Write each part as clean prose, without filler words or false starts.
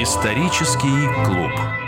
Исторический клуб.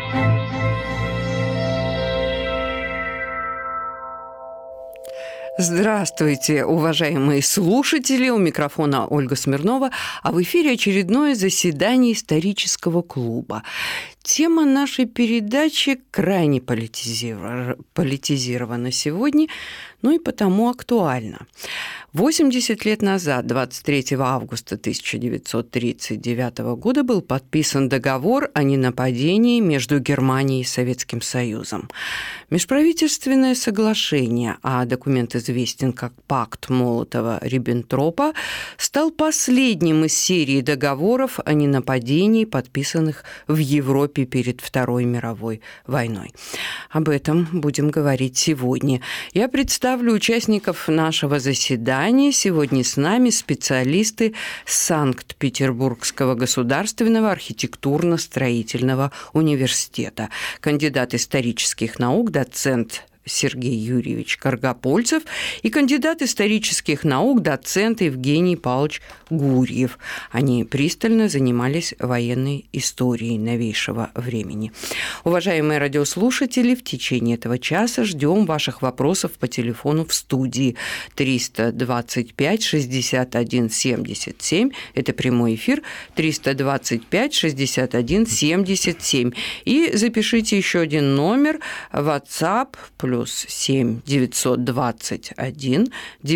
Здравствуйте, уважаемые слушатели! У микрофона Ольга Смирнова, а в эфире очередное заседание исторического клуба. Тема нашей передачи крайне политизирована сегодня, и потому актуальна. 80 лет назад, 23 августа 1939 года, был подписан договор о ненападении между Германией и Советским Союзом. Межправительственное соглашение, а документ известен как Пакт Молотова-Риббентропа, стал последним из серии договоров о ненападении, подписанных в Европе перед Второй мировой войной. Об этом будем говорить сегодня. Я представлю участников нашего заседания. Сегодня с нами специалисты Санкт-Петербургского государственного архитектурно-строительного университета, кандидат исторических наук, доцент Сергей Юрьевич Каргопольцев и кандидат исторических наук, доцент Евгений Павлович Гурьев. Они пристально занимались военной историей новейшего времени. Уважаемые радиослушатели, в течение этого часа ждем ваших вопросов по телефону в студии 325 61 77. Это прямой эфир 325 61 77. И запишите еще один номер WhatsApp +7 921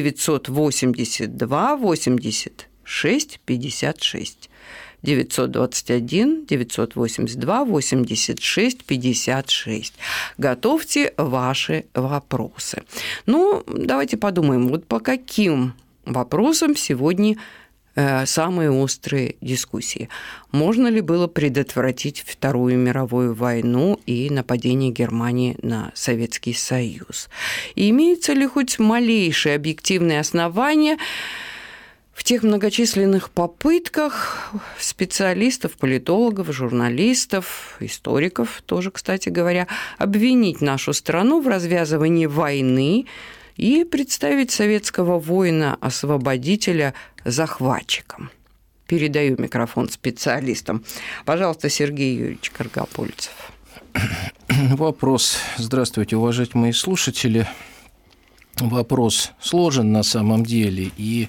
982 86 56. 921 982 86 56. Готовьте ваши вопросы. Давайте подумаем, по каким вопросам сегодня самые острые дискуссии. Можно ли было предотвратить Вторую мировую войну и нападение Германии на Советский Союз? И имеются ли хоть малейшие объективные основания в тех многочисленных попытках специалистов, политологов, журналистов, историков тоже, кстати говоря, обвинить нашу страну в развязывании войны и представить советского воина-освободителя захватчиком? Передаю микрофон специалистам. Пожалуйста, Сергей Юрьевич Каргопольцев. Здравствуйте, уважаемые слушатели. Вопрос сложен на самом деле, и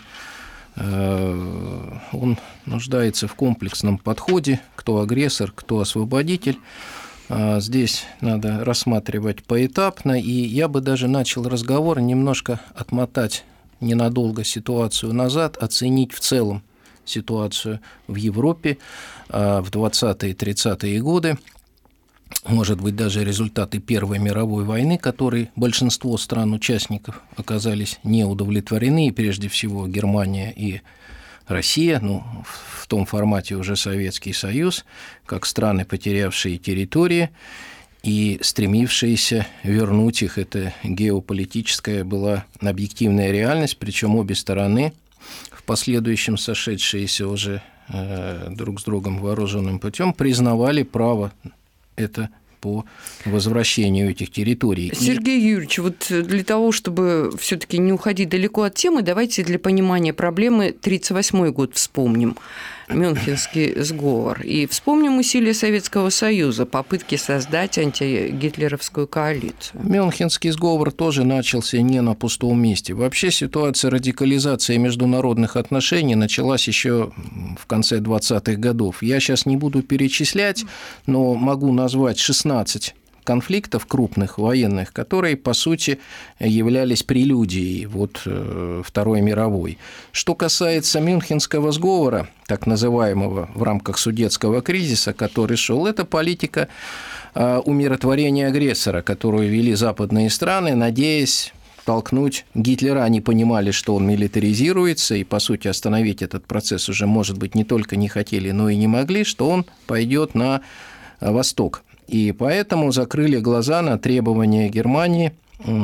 он нуждается в комплексном подходе: кто агрессор, кто освободитель. Здесь надо рассматривать поэтапно, и я бы даже начал разговор немножко отмотать ненадолго ситуацию назад, оценить в целом ситуацию в Европе в 20-е и 30-е годы, может быть, даже результаты Первой мировой войны, которой большинство стран-участников оказались не удовлетворены, и прежде всего Германия и Россия, в том формате уже Советский Союз, как страны, потерявшие территории и стремившиеся вернуть их. Это геополитическая была объективная реальность, причем обе стороны, в последующем сошедшиеся уже друг с другом вооруженным путем, признавали право это по возвращению этих территорий. Сергей Юрьевич, для того, чтобы все-таки не уходить далеко от темы, давайте для понимания проблемы 1938 год вспомним. Мюнхенский сговор. И вспомним усилия Советского Союза, попытки создать антигитлеровскую коалицию. Мюнхенский сговор тоже начался не на пустом месте. Вообще ситуация радикализации международных отношений началась еще в конце 20-х годов. Я сейчас не буду перечислять, но могу назвать 16 конфликтов крупных военных, которые, по сути, являлись прелюдией Второй мировой. Что касается Мюнхенского сговора, так называемого в рамках Судетского кризиса, который шел, это политика умиротворения агрессора, которую вели западные страны, надеясь толкнуть Гитлера. Они понимали, что он милитаризируется, и, по сути, остановить этот процесс уже, может быть, не только не хотели, но и не могли, что он пойдет на восток. И поэтому закрыли глаза на требования Германии,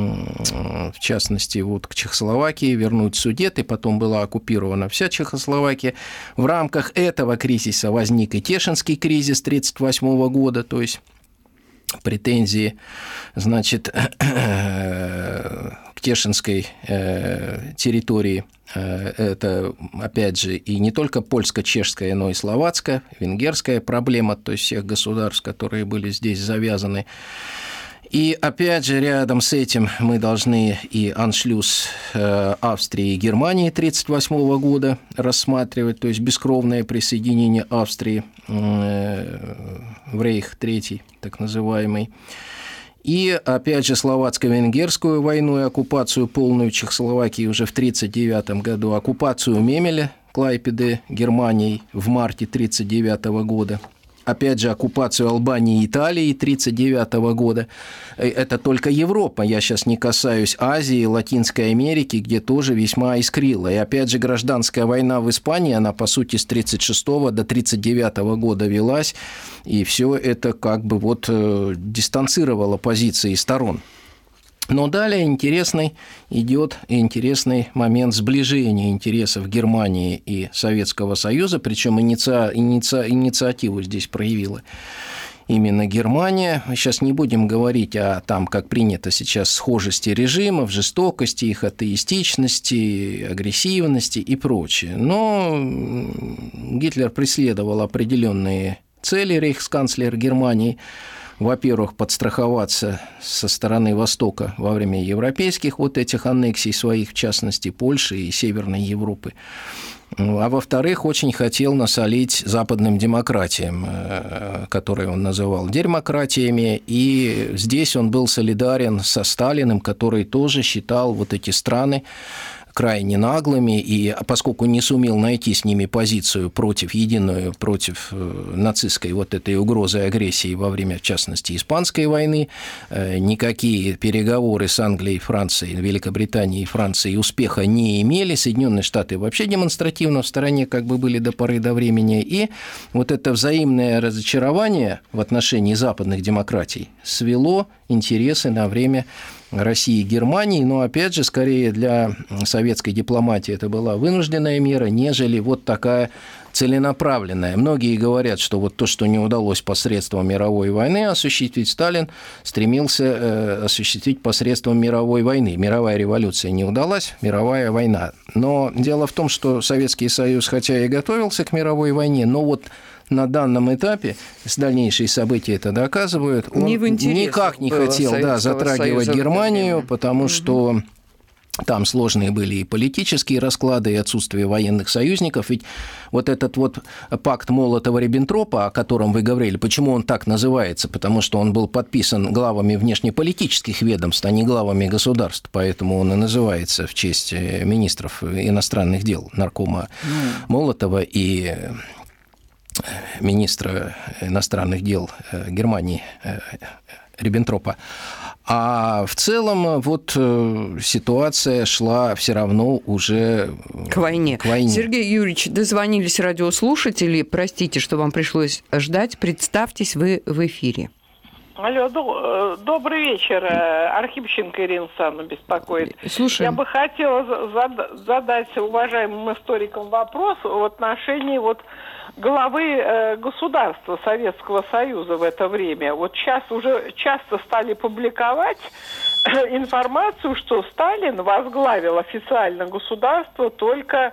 в частности, к Чехословакии, вернуть Судеты, потом была оккупирована вся Чехословакия. В рамках этого кризиса возник и Тешинский кризис 1938 года, то есть претензии, к Тешинской территории. Это, опять же, и не только польско-чешская, но и словацкая, венгерская проблема, то есть всех государств, которые были здесь завязаны. И, опять же, рядом с этим мы должны и аншлюз Австрии и Германии 1938 года рассматривать, то есть бескровное присоединение Австрии в Рейх Третий, так называемый. И, опять же, словацко-венгерскую войну и оккупацию полную Чехословакии уже в 1939 году, оккупацию Мемеля, Клайпеды, Германией в марте 1939 года. Опять же, оккупацию Албании и Италии 1939 года. Это только Европа. Я сейчас не касаюсь Азии, Латинской Америки, где тоже весьма искрило. И опять же, гражданская война в Испании, она, по сути, с 1936 до 1939 года велась. И все это как бы вот дистанцировало позиции сторон. Но далее интересный момент сближения интересов Германии и Советского Союза, причем инициативу здесь проявила именно Германия. Мы сейчас не будем говорить о там, как принято сейчас, схожести режимов, жестокости, их атеистичности, агрессивности и прочее. Но Гитлер преследовал определенные цели, рейхсканцлер Германии. Во-первых, подстраховаться со стороны Востока во время европейских вот этих аннексий своих, в частности, Польши и Северной Европы. А во-вторых, очень хотел насолить западным демократиям, которые он называл дерьмократиями, и здесь он был солидарен со Сталиным, который тоже считал вот эти страны крайне наглыми, и поскольку не сумел найти с ними позицию единую против нацистской вот этой угрозы агрессии во время, в частности, Испанской войны, никакие переговоры с Англией, Францией, Великобританией и Францией успеха не имели. Соединенные Штаты вообще демонстративно в стороне как бы были до поры до времени. И вот это взаимное разочарование в отношении западных демократий свело интересы на время России и Германии, но, опять же, скорее для советской дипломатии это была вынужденная мера, нежели вот такая целенаправленная. Многие говорят, что вот то, что не удалось посредством мировой войны осуществить, Сталин стремился осуществить посредством мировой войны. Мировая революция не удалась, мировая война. Но дело в том, что Советский Союз, хотя и готовился к мировой войне, но вот на данном этапе, дальнейшие события это доказывают, он никак не хотел затрагивать Германию, потому что там сложные были и политические расклады, и отсутствие военных союзников. Ведь вот этот вот пакт Молотова-Риббентропа, о котором вы говорили, почему он так называется? Потому что он был подписан главами внешнеполитических ведомств, а не главами государств. Поэтому он и называется в честь министров иностранных дел, наркома Молотова и министра иностранных дел Германии Риббентропа. А в целом вот ситуация шла все равно уже к войне. Сергей Юрьевич, дозвонились радиослушатели. Простите, что вам пришлось ждать. Представьтесь, вы в эфире. Алло, добрый вечер. Архипченко Ирина Александровна беспокоит. Слушаем. Я бы хотела задать уважаемым историкам вопрос в отношении главы государства Советского Союза в это время. Вот сейчас уже часто стали публиковать информацию, что Сталин возглавил официально государство только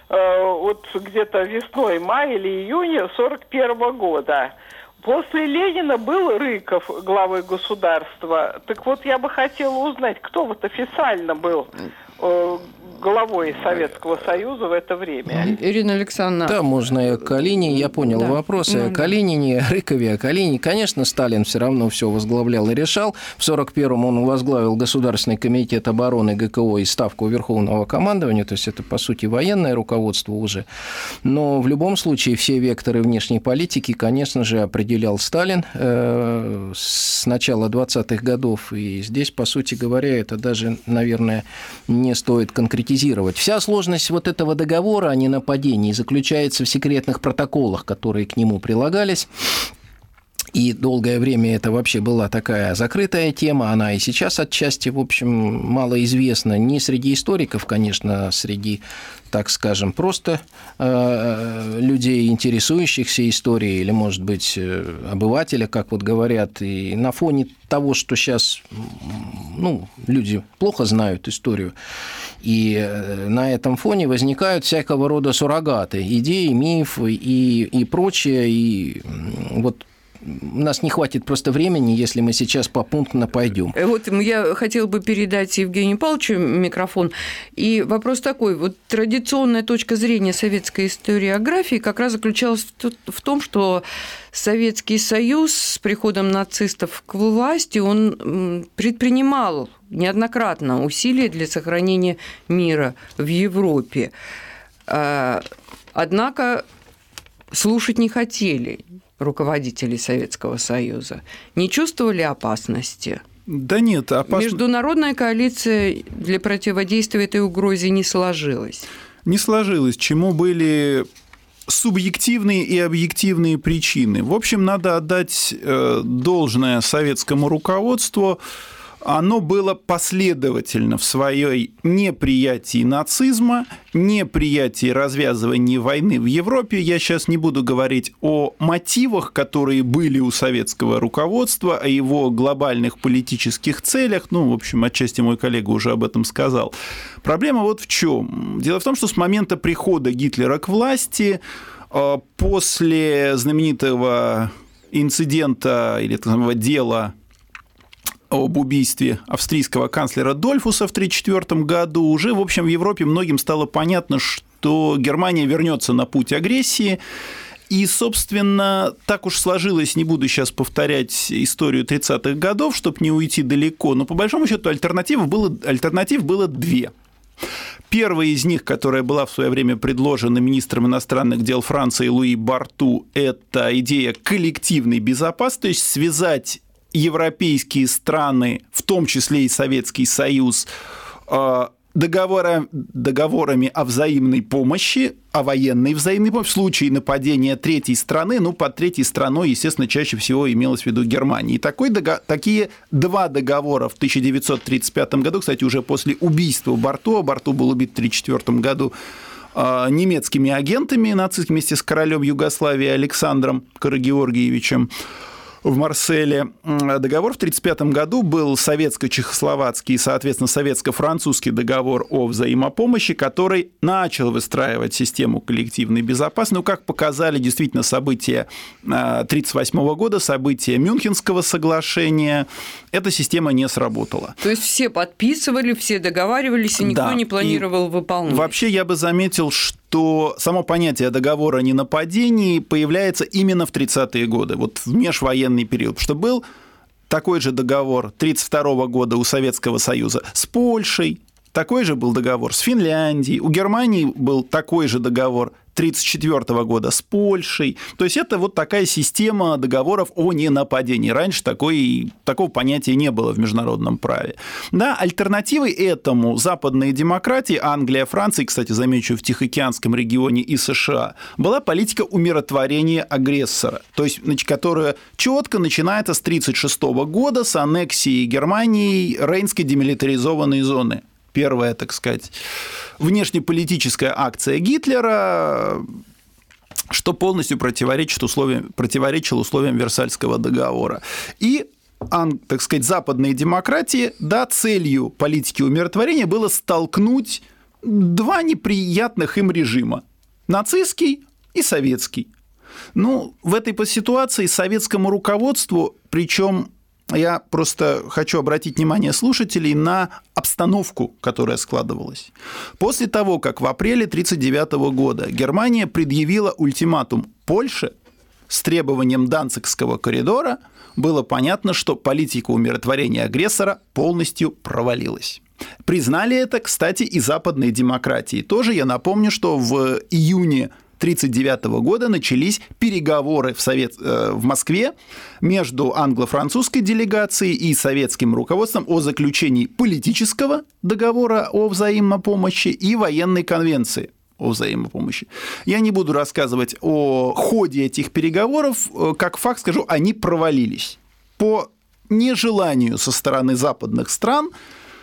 где-то весной, мая или июне 1941 года. После Ленина был Рыков главой государства. Так вот, я бы хотела узнать, кто вот официально был главой Советского Союза в это время. Ирина Александровна. Да, можно и о Калинине. Я понял вопрос. О Калинине, о Рыкове, о Калинине. Конечно, Сталин все равно все возглавлял и решал. В 1941-м он возглавил Государственный комитет обороны ГКО и Ставку Верховного командования. То есть это, по сути, военное руководство уже. Но в любом случае все векторы внешней политики, конечно же, определял Сталин с начала 20-х годов. И здесь, по сути говоря, это даже, наверное, не стоит конкретизировать. Вся сложность вот этого договора о ненападении заключается в секретных протоколах, которые к нему прилагались. И долгое время это вообще была такая закрытая тема, она и сейчас отчасти, в общем, малоизвестна. Не среди историков, конечно, а среди, так скажем, просто людей, интересующихся историей, или, может быть, обывателя, как вот говорят. И на фоне того, что сейчас люди плохо знают историю, и на этом фоне возникают всякого рода суррогаты, идеи, мифы и прочее, и вот у нас не хватит просто времени, если мы сейчас попунктно пойдем. Вот я хотела бы передать Евгению Павловичу микрофон. И вопрос такой. Вот традиционная точка зрения советской историографии как раз заключалась в том, что Советский Союз с приходом нацистов к власти, он предпринимал неоднократно усилия для сохранения мира в Европе. Однако слушать не хотели руководители Советского Союза. Не чувствовали опасности? Да нет, Международная коалиция для противодействия этой угрозе не сложилась. Не сложилось, чему были субъективные и объективные причины. В общем, надо отдать должное советскому руководству. Оно было последовательно в своей неприятии нацизма, неприятии развязывания войны в Европе. Я сейчас не буду говорить о мотивах, которые были у советского руководства, о его глобальных политических целях. В общем, отчасти мой коллега уже об этом сказал. Проблема вот в чем. Дело в том, что с момента прихода Гитлера к власти, после знаменитого инцидента или так называемого дела об убийстве австрийского канцлера Дольфуса в 1934 году, уже, в общем, в Европе многим стало понятно, что Германия вернется на путь агрессии. И, собственно, так уж сложилось, не буду сейчас повторять историю 30-х годов, чтобы не уйти далеко, но по большому счету альтернатив было две. Первая из них, которая была в свое время предложена министром иностранных дел Франции Луи Барту, это идея коллективной безопасности, то есть связать европейские страны, в том числе и Советский Союз, договорами о взаимной помощи, о военной взаимной помощи в случае нападения третьей страны. Под третьей страной, естественно, чаще всего имелось в виду Германия. И такие два договора в 1935 году, кстати, уже после убийства Барту был убит в 1934 году немецкими агентами нацистскими вместе с королем Югославии Александром Карагеоргиевичем в Марселе. Договор в 1935 году был советско-чехословацкий и, соответственно, советско-французский договор о взаимопомощи, который начал выстраивать систему коллективной безопасности. Как показали действительно события 1938 года, события Мюнхенского соглашения, эта система не сработала. То есть все подписывали, все договаривались, и никто не планировал выполнять. Вообще я бы заметил, что само понятие договора о ненападении появляется именно в 30-е годы, вот в межвоенный период, что был такой же договор 1932 года у Советского Союза с Польшей, такой же был договор с Финляндией, у Германии был такой же договор 1934 года с Польшей. То есть это вот такая система договоров о ненападении. Раньше такого понятия не было в международном праве. Да, альтернативой этому западные демократии, Англия, Франция, кстати, замечу, в Тихоокеанском регионе и США, была политика умиротворения агрессора, то есть которая четко начинается с 1936 года с аннексии Германии Рейнской демилитаризованной зоны. Первая, так сказать, внешнеполитическая акция Гитлера, что полностью противоречило условиям Версальского договора. И, так сказать, западные демократии, целью политики умиротворения было столкнуть два неприятных им режима – нацистский и советский. В этой ситуации советскому руководству, причем я просто хочу обратить внимание слушателей на обстановку, которая складывалась. После того, как в апреле 1939 года Германия предъявила ультиматум Польше с требованием Данцигского коридора, было понятно, что политика умиротворения агрессора полностью провалилась. Признали это, кстати, и западные демократии. Тоже я напомню, что в июне 1939 года начались переговоры в Москве между англо-французской делегацией и советским руководством о заключении политического договора о взаимопомощи и военной конвенции о взаимопомощи. Я не буду рассказывать о ходе этих переговоров, как факт скажу, они провалились по нежеланию со стороны западных стран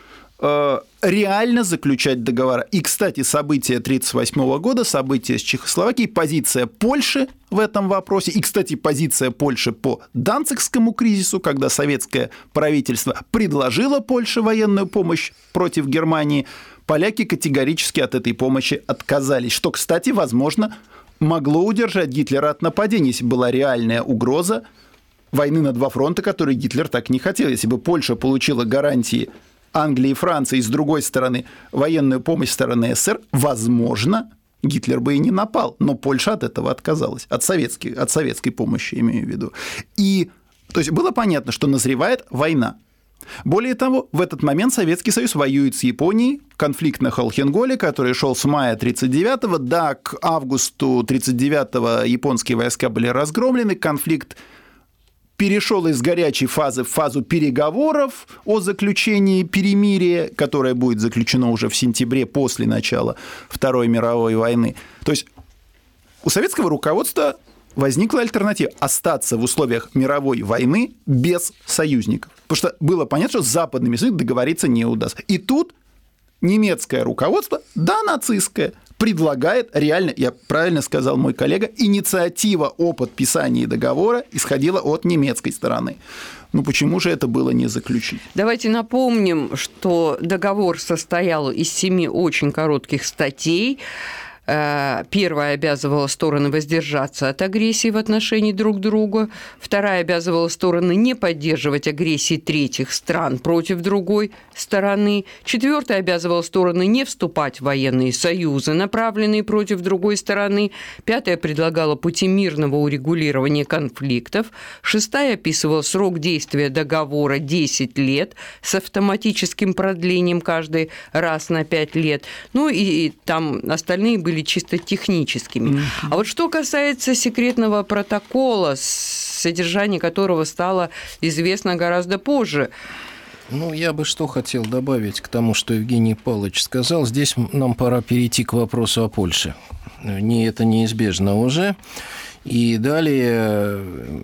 реально заключать договора. И, кстати, события 1938 года, события с Чехословакией, позиция Польши в этом вопросе, и, кстати, позиция Польши по Данцигскому кризису, когда советское правительство предложило Польше военную помощь против Германии, поляки категорически от этой помощи отказались, что, кстати, возможно, могло удержать Гитлера от нападения, если была реальная угроза войны на два фронта, которую Гитлер так не хотел. Если бы Польша получила гарантии Англии и Франции, и с другой стороны военную помощь со стороны СССР, возможно, Гитлер бы и не напал, но Польша от этого отказалась, от советской помощи, имею в виду. И, то есть, было понятно, что назревает война. Более того, в этот момент Советский Союз воюет с Японией, конфликт на Холхенголе, который шел с мая 1939-го, да, к августу 1939-го японские войска были разгромлены, конфликт перешел из горячей фазы в фазу переговоров о заключении перемирия, которое будет заключено уже в сентябре после начала Второй мировой войны. То есть у советского руководства возникла альтернатива – остаться в условиях мировой войны без союзников. Потому что было понятно, что с западными союзниками договориться не удастся. И тут немецкое руководство, да, нацистское, предлагает реально, я правильно сказал мой коллега, инициатива о подписании договора исходила от немецкой стороны. Ну почему же это было не заключить? Давайте напомним, что договор состоял из 7 очень коротких статей. Первая обязывала стороны воздержаться от агрессии в отношении друг друга, вторая обязывала стороны не поддерживать агрессии третьих стран против другой стороны, четвертая обязывала стороны не вступать в военные союзы, направленные против другой стороны, пятая предлагала пути мирного урегулирования конфликтов, шестая описывала срок действия договора 10 лет с автоматическим продлением каждый раз на 5 лет, ну и там остальные были чисто техническими. А вот что касается секретного протокола, содержание которого стало известно гораздо позже. Ну, я бы что хотел добавить к тому, что Евгений Павлович сказал. Здесь нам пора перейти к вопросу о Польше. Это неизбежно уже. И далее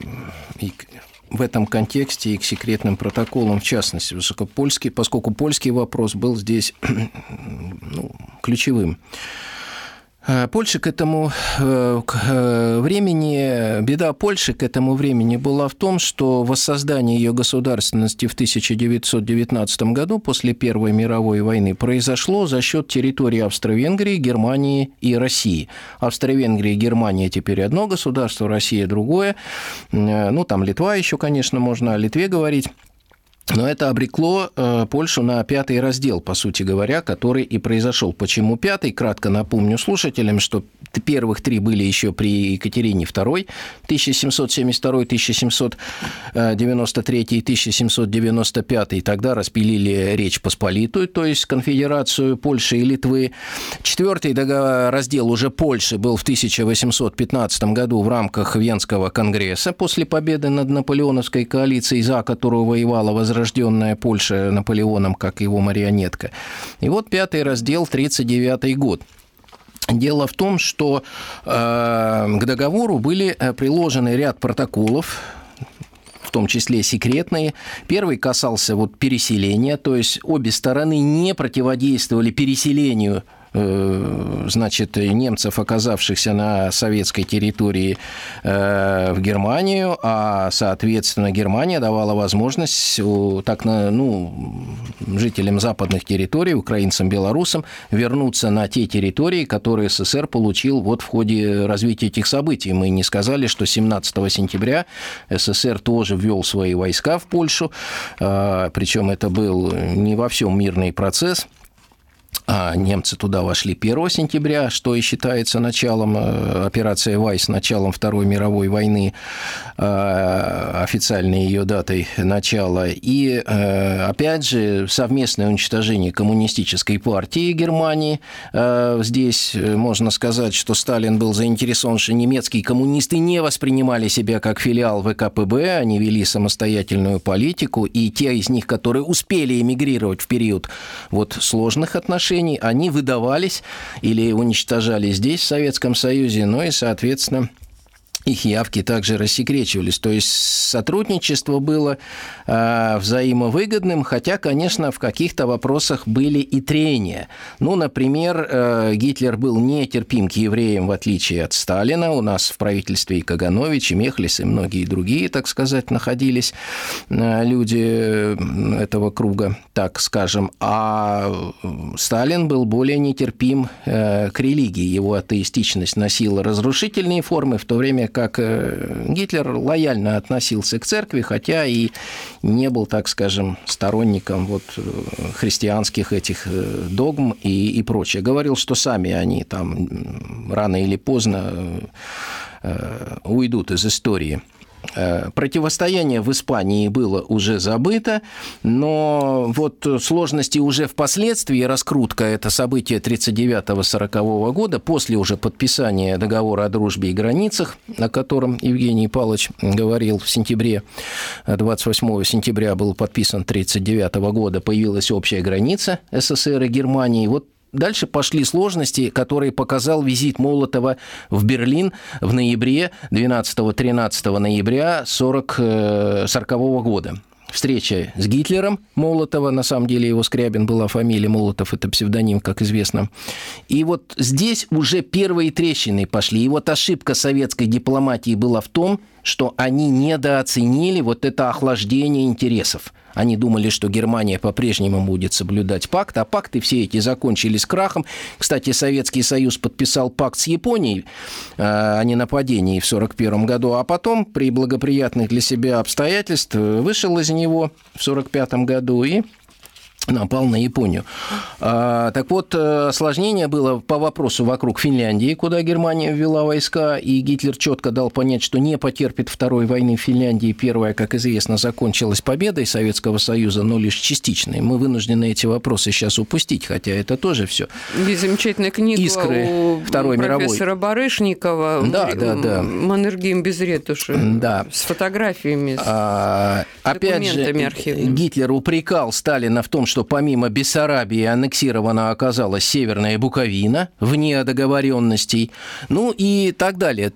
в этом контексте и к секретным протоколам в частности, поскольку польский вопрос был здесь ключевым. Польша к этому времени, беда Польши к этому времени была в том, что воссоздание ее государственности в 1919 году после Первой мировой войны произошло за счет территории Австро-Венгрии, Германии и России. Австро-Венгрия и Германия теперь одно государство, Россия другое. Ну, там Литва еще, конечно, можно о Литве говорить. Но это обрекло Польшу на 5-й раздел, по сути говоря, который и произошел. Почему 5-й? Кратко напомню слушателям, что первых 3 были еще при Екатерине II, 1772, 1793 и 1795. Тогда распилили Речь Посполитую, то есть конфедерацию Польши и Литвы. 4-й раздел уже Польши был в 1815 году в рамках Венского конгресса после победы над наполеоновской коалицией, за которую воевала возрожденная Польша Наполеоном, как его марионетка. И вот 5-й раздел, 1939 год. Дело в том, что к договору были приложены ряд протоколов, в том числе секретные. Первый касался переселения, то есть обе стороны не противодействовали переселению немцев, оказавшихся на советской территории, в Германию, а, соответственно, Германия давала возможность жителям западных территорий, украинцам, белорусам, вернуться на те территории, которые СССР получил в ходе развития этих событий. Мы не сказали, что 17 сентября СССР тоже ввел свои войска в Польшу, причем это был не во всем мирный процесс. А немцы туда вошли 1 сентября, что и считается началом, операция «Вайс», началом Второй мировой войны, официальной ее датой начала. И, опять же, совместное уничтожение коммунистической партии Германии. Здесь можно сказать, что Сталин был заинтересован, что немецкие коммунисты не воспринимали себя как филиал ВКПБ, они вели самостоятельную политику, и те из них, которые успели эмигрировать в период сложных отношений, они выдавались или уничтожались здесь, в Советском Союзе, и, соответственно, их явки также рассекречивались. То есть сотрудничество было взаимовыгодным, хотя, конечно, в каких-то вопросах были и трения. Ну, например, Гитлер был нетерпим к евреям, в отличие от Сталина. У нас в правительстве и Каганович, и Мехлис, и многие другие, так сказать, находились люди этого круга, так скажем. А Сталин был более нетерпим к религии. Его атеистичность носила разрушительные формы, в то время как Гитлер лояльно относился к церкви, хотя и не был, так скажем, сторонником вот христианских этих догм и прочее. Говорил, что сами они там рано или поздно уйдут из истории. Противостояние в Испании было уже забыто, но вот сложности уже впоследствии, раскрутка, это событие 1939-1940 года, после уже подписания договора о дружбе и границах, о котором Евгений Павлович говорил в сентябре, 28 сентября был подписан 1939 года, появилась общая граница СССР и Германии. Вот дальше пошли сложности, которые показал визит Молотова в Берлин в ноябре, 12-13 ноября 1940 года. Встреча с Гитлером Молотова, на самом деле его Скрябин была фамилия, Молотов – это псевдоним, как известно. И вот здесь уже первые трещины пошли. И вот ошибка советской дипломатии была в том, что они недооценили вот это охлаждение интересов. Они думали, что Германия по-прежнему будет соблюдать пакт, а пакты все эти закончились крахом. Кстати, Советский Союз подписал пакт с Японией о ненападении в 1941 году, а потом при благоприятных для себя обстоятельствах вышел из него в 1945 году и напал на Японию. Так вот, осложнение было по вопросу вокруг Финляндии, куда Германия ввела войска, и Гитлер четко дал понять, что не потерпит второй войны в Финляндии. Первая, как известно, закончилась победой Советского Союза, но лишь частичной. Мы вынуждены эти вопросы сейчас упустить, хотя это тоже все. Есть замечательная книга «Искры Второй мировой». Профессора Барышникова Да. «Маннергейм без ретуши», с фотографиями, с документами архивными. Гитлер упрекал Сталина в том, что помимо Бессарабии аннексирована оказалась Северная Буковина вне договоренностей, ну и так далее.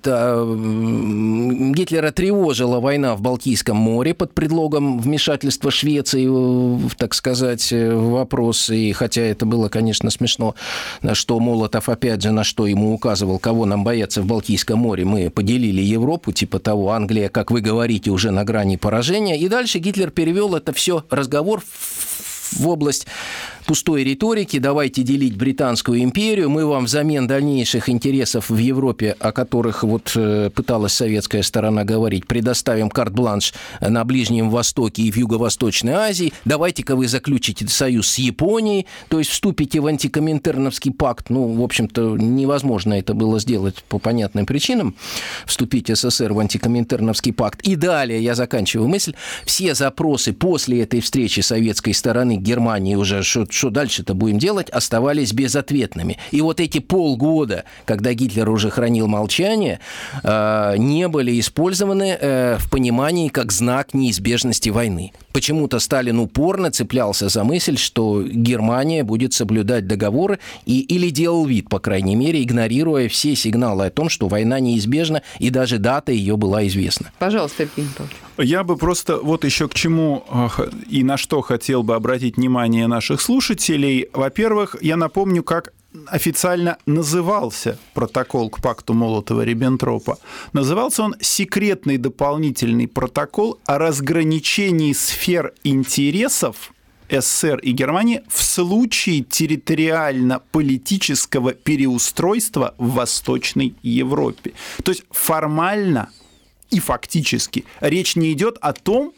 Гитлера тревожила война в Балтийском море под предлогом вмешательства Швеции, так сказать, в вопрос. И хотя это было, конечно, смешно, что Молотов, опять же, на что ему указывал, кого нам бояться в Балтийском море, мы поделили Европу, типа того, Англия, как вы говорите, уже на грани поражения. И дальше Гитлер перевел это все разговор в область пустой риторики. Давайте делить Британскую империю. Мы вам взамен дальнейших интересов в Европе, о которых вот пыталась советская сторона говорить, предоставим карт-бланш на Ближнем Востоке и в Юго-Восточной Азии. Давайте-ка вы заключите союз с Японией, то есть вступите в антикоминтерновский пакт. Ну, в общем-то, невозможно это было сделать по понятным причинам. Вступить СССР в антикоминтерновский пакт. И далее, я заканчиваю мысль, все запросы после этой встречи советской стороны к Германии уже, что дальше-то будем делать, оставались безответными. И вот эти полгода, когда Гитлер уже хранил молчание, не были использованы в понимании как знак неизбежности войны. Почему-то Сталин упорно цеплялся за мысль, что Германия будет соблюдать договоры или делал вид, по крайней мере, игнорируя все сигналы о том, что война неизбежна, и даже дата ее была известна. Пожалуйста, Евгений Павлович. Я бы просто вот еще к чему и на что хотел бы обратить внимание наших слушателей. Во-первых, я напомню, как официально назывался протокол к пакту Молотова-Риббентропа. Назывался он «Секретный дополнительный протокол о разграничении сфер интересов СССР и Германии в случае территориально-политического переустройства в Восточной Европе». То есть формально и фактически речь не идет о том,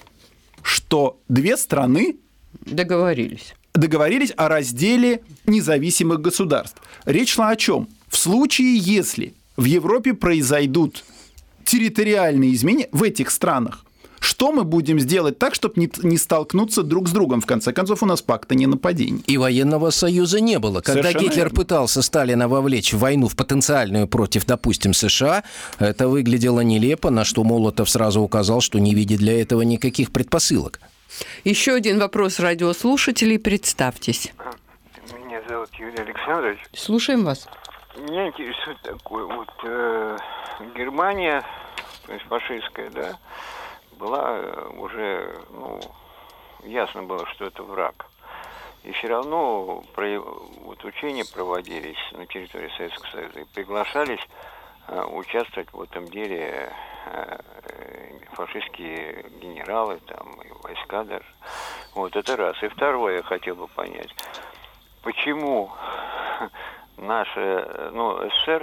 что две страны договорились о разделе независимых государств. Речь шла о чем? В случае, если в Европе произойдут территориальные изменения в этих странах, что мы будем сделать так, чтобы не столкнуться друг с другом? В конце концов, у нас пакт о ненападении. И военного союза не было. Когда Совершенно Гитлер верно. Пытался Сталина вовлечь в войну в потенциальную против, допустим, США, это выглядело нелепо, на что Молотов сразу указал, что не видит для этого никаких предпосылок. Еще один вопрос радиослушателей. Представьтесь. Меня зовут Юрий Александрович. Слушаем вас. Меня интересует такое. Вот Германия, то есть фашистская, да, была уже, ясно было, что это враг. И все равно вот учения проводились на территории Советского Союза и приглашались участвовать в этом деле фашистские генералы, там, и войска даже. Вот это раз. И второе я хотел бы понять, почему наша, СССР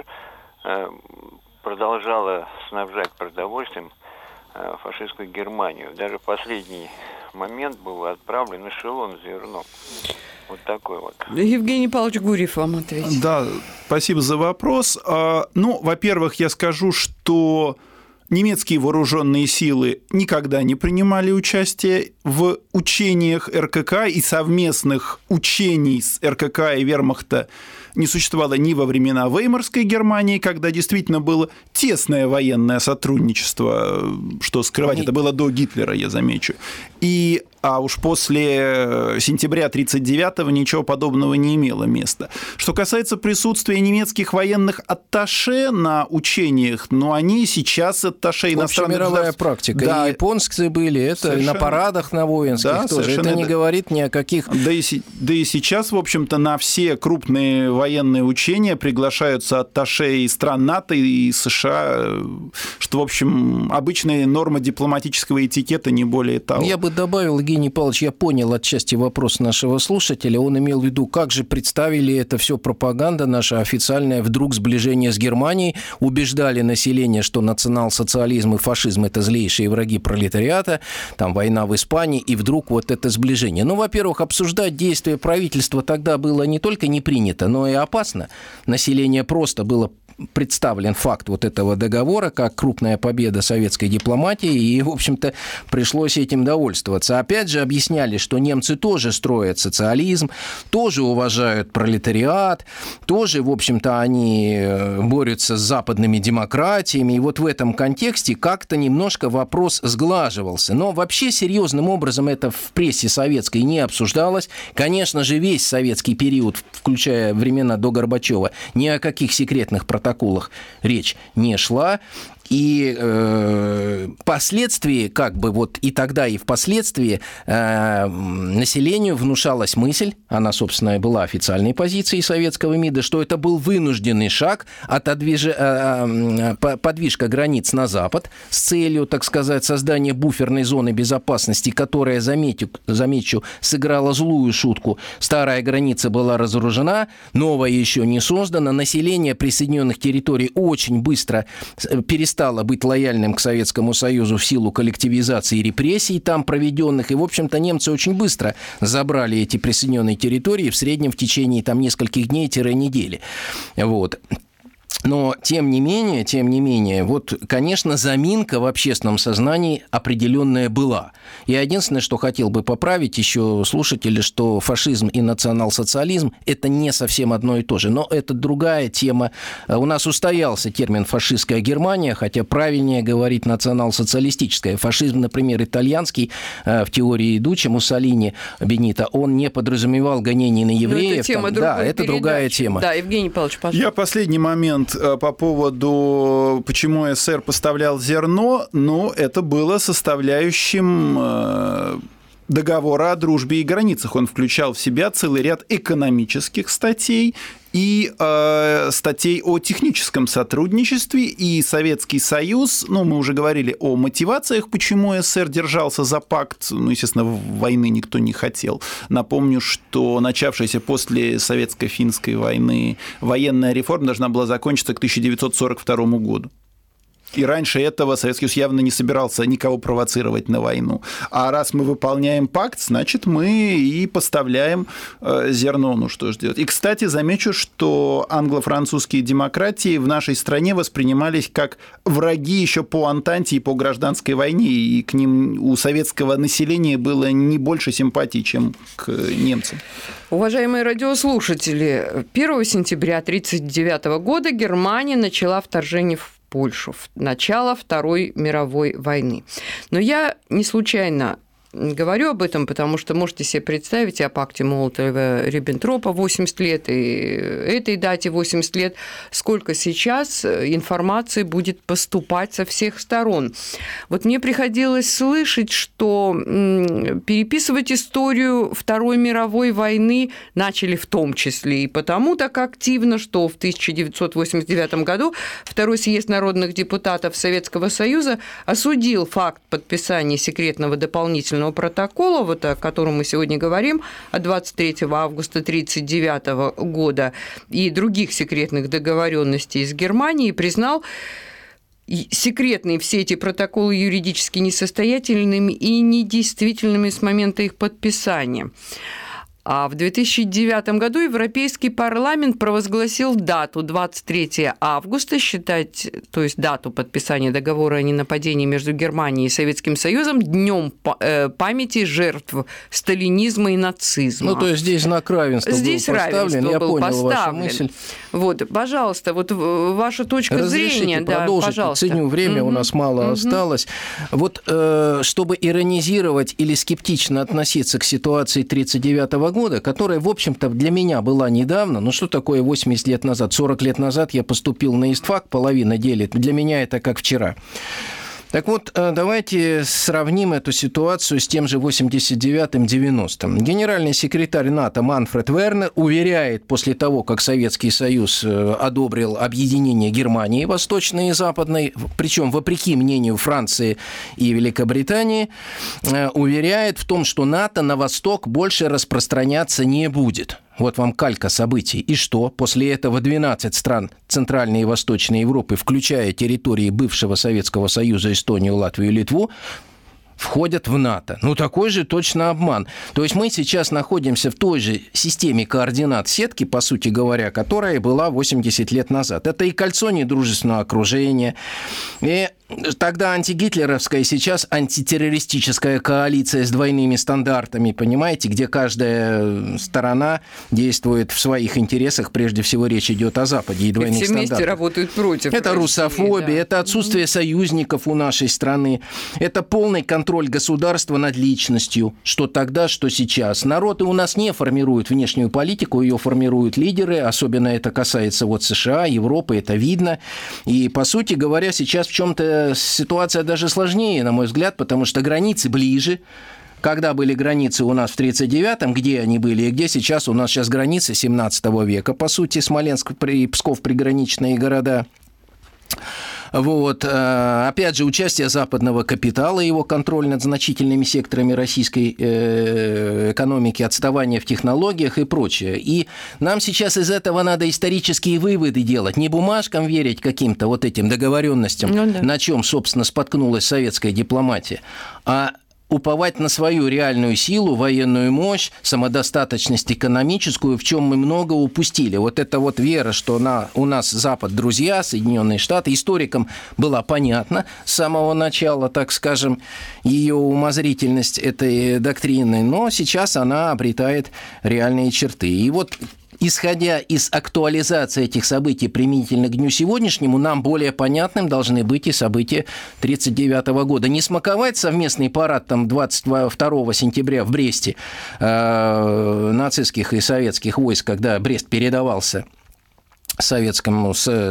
продолжала снабжать продовольствием фашистскую Германию. Даже в последний момент был отправлен эшелон с зерном. Вот такой вот. Евгений Павлович Гурьев вам ответит. Да, спасибо за вопрос. Во-первых, я скажу, что немецкие вооруженные силы никогда не принимали участие в учениях РКК, и совместных учений с РКК и Вермахта не существовало ни во времена Веймарской Германии, когда действительно было тесное военное сотрудничество, что скрывать, это было до Гитлера, я замечу. А уж после сентября 1939-го ничего подобного не имело места. Что касается присутствия немецких военных атташе на учениях, они сейчас атташе иностранных общемировая государств. практика. Да, и японцы были, это совершенно. На парадах на воинских Да, тоже. Это не говорит ни о каких... Да и сейчас, в общем-то, на все крупные военные учения приглашаются атташе и стран НАТО, и США, что, в общем, обычная норма дипломатического этикета, не более того. Я бы добавил, Евгений Павлович, я понял отчасти вопрос нашего слушателя. Он имел в виду, как же представили это все пропаганда наша официальная, вдруг сближение с Германией, убеждали население, что национал-социализм и фашизм – это злейшие враги пролетариата, там война в Испании, и вдруг вот это сближение. Во-первых, обсуждать действия правительства тогда было не только не принято, но и опасно. Население просто было представлен факт вот этого договора как крупная победа советской дипломатии, и, в общем-то, пришлось этим довольствоваться. Опять же, объясняли, что немцы тоже строят социализм, тоже уважают пролетариат, тоже, в общем-то, они борются с западными демократиями, и вот в этом контексте как-то немножко вопрос сглаживался. Но вообще серьезным образом это в прессе советской не обсуждалось. Конечно же, весь советский период, включая времена до Горбачева, ни о каких секретных протоколах речь не шла. И впоследствии, и тогда, и впоследствии населению внушалась мысль, она, собственно, и была официальной позицией советского МИДа, что это был вынужденный шаг, подвижка границ на запад с целью, так сказать, создания буферной зоны безопасности, которая, замечу, сыграла злую шутку. Старая граница была разоружена, новая еще не создана, население присоединенных территорий очень быстро перестало быть лояльным к Советскому Союзу в силу коллективизации и репрессий там проведенных. И, в общем-то, немцы очень быстро забрали эти присоединенные территории, в среднем в течение нескольких дней-недели. Вот. Но, тем не менее, вот, конечно, заминка в общественном сознании определенная была. И единственное, что хотел бы поправить еще слушатели, что фашизм и национал-социализм – это не совсем одно и то же. Но это другая тема. У нас устоялся термин «фашистская Германия», хотя правильнее говорить «национал-социалистическая». Фашизм, например, итальянский, в теории Дуччи, Муссолини, Бенито, он не подразумевал гонений на евреев. Это тема другая тема. Да, Евгений Павлович, пожалуйста. Я последний момент по поводу, почему СССР поставлял зерно, это было составляющим договора о дружбе и границах. Он включал в себя целый ряд экономических статей и статей о техническом сотрудничестве, и Советский Союз, мы уже говорили о мотивациях, почему СССР держался за пакт, естественно, войны никто не хотел. Напомню, что начавшаяся после Советско-финской войны военная реформа должна была закончиться к 1942 году. И раньше этого Советский Союз явно не собирался никого провоцировать на войну. А раз мы выполняем пакт, значит, мы и поставляем зерно. Что же делать? И, кстати, замечу, что англо-французские демократии в нашей стране воспринимались как враги еще по Антанте и по гражданской войне, и к ним у советского населения было не больше симпатий, чем к немцам. Уважаемые радиослушатели, 1 сентября 1939 года Германия начала вторжение в Польшу, начало Второй мировой войны. Но я не случайно говорю об этом, потому что можете себе представить, и о пакте Молотова-Риббентропа 80 лет, и этой дате 80 лет, сколько сейчас информации будет поступать со всех сторон. Вот мне приходилось слышать, что переписывать историю Второй мировой войны начали в том числе и потому так активно, что в 1989 году Второй съезд народных депутатов Советского Союза осудил факт подписания секретного дополнительного протокола, вот о котором мы сегодня говорим, от 23 августа 1939 года и других секретных договоренностей с Германией, признал секретные все эти протоколы юридически несостоятельными и недействительными с момента их подписания. А в 2009 году Европейский парламент провозгласил дату 23 августа, считать, то есть дату подписания договора о ненападении между Германией и Советским Союзом, днем памяти жертв сталинизма и нацизма. Ну, то есть здесь знак равенства здесь был поставлен. Я понял вашу мысль. Вот, пожалуйста, вот ваша точка зрения. Продолжите, пожалуйста. Ценю время, у нас мало осталось. Вот, чтобы иронизировать или скептично относиться к ситуации 1939 года, которая, в общем-то, для меня была недавно. Ну, что такое 80 лет назад? 40 лет назад я поступил на ИСТФАК, половина делит. Для меня это как вчера. Так вот, давайте сравним эту ситуацию с тем же 89-м-90-м. Генеральный секретарь НАТО Манфред Вернер уверяет, после того, как Советский Союз одобрил объединение Германии Восточной и Западной, причем вопреки мнению Франции и Великобритании, уверяет в том, что НАТО на восток больше распространяться не будет. Вот вам калька событий. И что? После этого 12 стран Центральной и Восточной Европы, включая территории бывшего Советского Союза, Эстонию, Латвию и Литву, входят в НАТО. Ну, такой же точно обман. То есть мы сейчас находимся в той же системе координат сетки, по сути говоря, которая была 80 лет назад. Это и кольцо недружественного окружения, и тогда антигитлеровская, сейчас антитеррористическая коалиция с двойными стандартами, понимаете, где каждая сторона действует в своих интересах, прежде всего речь идет о Западе и двойных стандартах. Все вместе работают против России. Это русофобия, да. Это отсутствие союзников у нашей страны, это полный контроль государства над личностью, что тогда, что сейчас. Народы у нас не формируют внешнюю политику, ее формируют лидеры, особенно это касается вот США, Европы, это видно. И, по сути говоря, сейчас в чем-то ситуация даже сложнее, на мой взгляд, потому что границы ближе. Когда были границы у нас в 1939-м, где они были, и где сейчас у нас сейчас границы 17 века, по сути, Смоленск и Псков приграничные города. Вот. Опять же, участие западного капитала, его контроль над значительными секторами российской экономики, отставание в технологиях и прочее. И нам сейчас из этого надо исторические выводы делать, не бумажкам верить каким-то вот этим договоренностям, на чем, собственно, споткнулась советская дипломатия, а уповать на свою реальную силу, военную мощь, самодостаточность экономическую, в чем мы много упустили. Вот эта вот вера, что у нас Запад друзья, Соединенные Штаты, историкам была понятна с самого начала, так скажем, ее умозрительность этой доктрины, но сейчас она обретает реальные черты. И вот исходя из актуализации этих событий применительно к дню сегодняшнему, нам более понятным должны быть и события 1939 года. Не смаковать совместный парад там 22 сентября в Бресте нацистских и советских войск, когда Брест передавался Советскому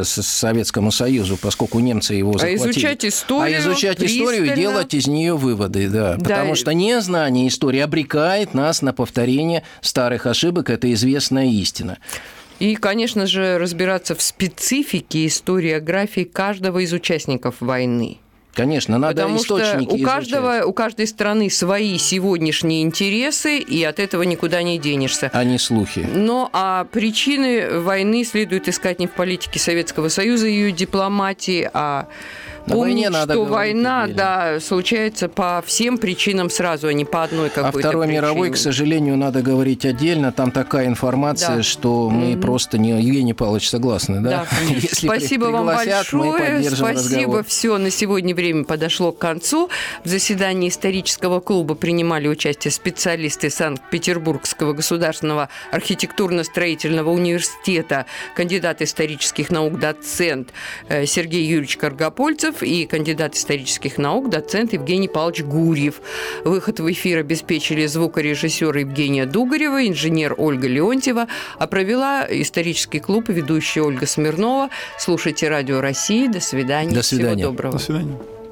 Союзу, поскольку немцы его захватили. Изучать историю и делать из нее выводы, да. Потому что незнание истории обрекает нас на повторение старых ошибок, это известная истина. И, конечно же, разбираться в специфике историографии каждого из участников войны. Конечно, надо потому источники что у каждой страны свои сегодняшние интересы, и от этого никуда не денешься. А не слухи. Но причины войны следует искать не в политике Советского Союза и ее дипломатии, а помнить, что война, случается по всем причинам сразу, а не по одной какой-то причине. О Второй мировой, к сожалению, надо говорить отдельно. Там такая информация, что мы просто не... Евгений Павлович, согласны, да? Спасибо вам большое. Спасибо. Все, на сегодня время подошло к концу. В заседании исторического клуба принимали участие специалисты Санкт-Петербургского государственного архитектурно-строительного университета, кандидат исторических наук, доцент Сергей Юрьевич Каргопольцев Романов и кандидат исторических наук, доцент Евгений Павлович Гурьев. Выход в эфир обеспечили звукорежиссер Евгения Дугарева, инженер Ольга Леонтьева, а провела исторический клуб ведущая Ольга Смирнова. Слушайте Радио России. До свидания. До свидания. Всего доброго. До свидания.